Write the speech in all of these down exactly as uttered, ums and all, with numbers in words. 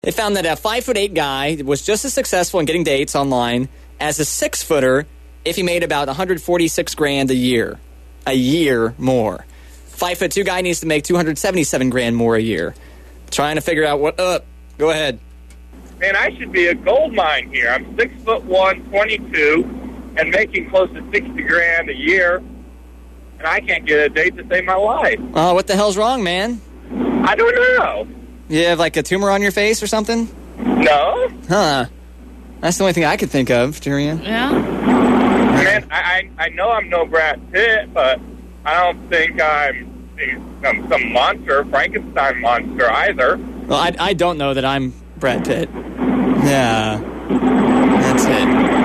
They found that a five foot eight guy was just as successful in getting dates online as a six footer if he made about one hundred forty-six grand a year. A year more. Five foot two guy needs to make two hundred seventy-seven grand more a year. Trying to figure out what up. Go ahead. Man, I should be a gold mine here. I'm six foot one, twenty-two, and making close to sixty grand a year, and I can't get a date to save my life. Oh, what the hell's wrong, man? I don't know. You have like a tumor on your face or something? No. Huh. That's the only thing I could think of, Durian. Yeah. Man, I, I I know I'm no Brad Pitt, but I don't think I'm, I'm some monster, Frankenstein monster either. Well, I, I don't know that I'm Brad Pitt. Yeah. That's it.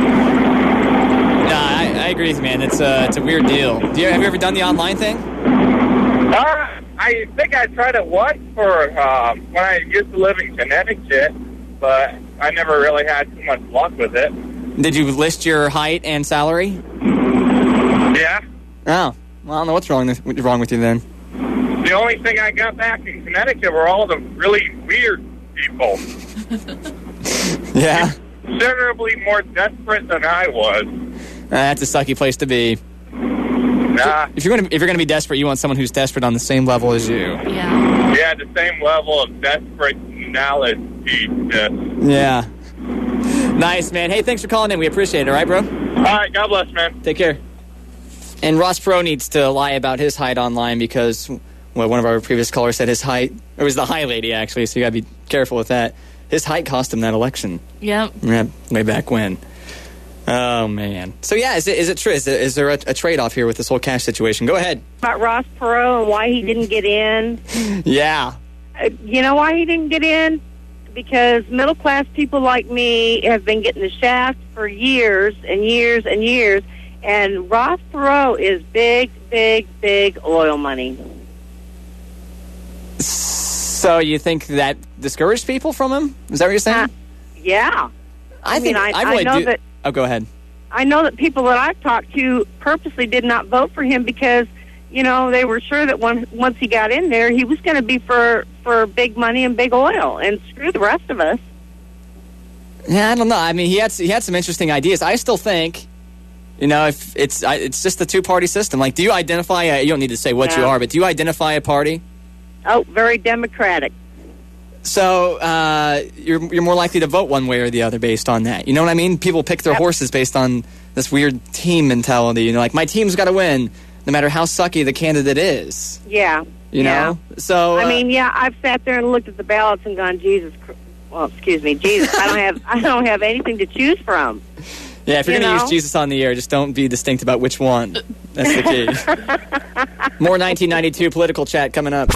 Nah, I, I agree with you, man. It's a, it's a weird deal. Do you, have you ever done the online thing? Uh, I think I tried it once for um, when I used to live in Connecticut, but I never really had too much luck with it. Did you list your height and salary? Yeah. Oh. Well, I don't know what's wrong with, what's wrong with you then. The only thing I got back in Connecticut were all the really weird people. Yeah? Considerably more desperate than I was. Uh, that's a sucky place to be. Nah. If you're gonna if you're gonna be desperate, you want someone who's desperate on the same level as you. Yeah. Yeah, the same level of desperate knowledge. Yeah. Nice, man. Hey, thanks for calling in. We appreciate it. All right, bro? All right, God bless, man. Take care. And Ross Perot needs to lie about his height online because, well, one of our previous callers said his height, it was the high lady, actually, so you got to be careful with that. His height cost him that election. Yep. Yeah, way back when. Oh, man. So, yeah, is it is it true? Is, it, is there a, a trade-off here with this whole cash situation? Go ahead. About Ross Perot and why he didn't get in. Yeah. Uh, you know why he didn't get in? Because middle-class people like me have been getting the shaft for years and years and years, and Ross Perot is big, big, big oil money. So you think that discouraged people from him? Is that what you're saying? Uh, yeah. I, I think mean, I, I, really I know do. that... Oh, go ahead. I know that people that I've talked to purposely did not vote for him because, you know, they were sure that when, once he got in there, he was going to be for, for big money and big oil, and screw the rest of us. Yeah, I don't know. I mean, he had he had some interesting ideas. I still think, you know, if it's I, it's just the two-party system. Like, do you identify a, you don't need to say what Yeah. you are, but do you identify a party? Oh, very democratic. So uh, you're you're more likely to vote one way or the other based on that. You know what I mean? People pick their Yep. horses based on this weird team mentality. You know, like, my team's got to win, no matter how sucky the candidate is. Yeah. You yeah. know? So uh, I mean, yeah, I've sat there and looked at the ballots and gone, Jesus, Cr- well, excuse me, Jesus, I don't have, I don't have anything to choose from. yeah, if you're you going to know? use Jesus on the air, just don't be distinct about which one. That's the key. More nineteen ninety-two political chat coming up.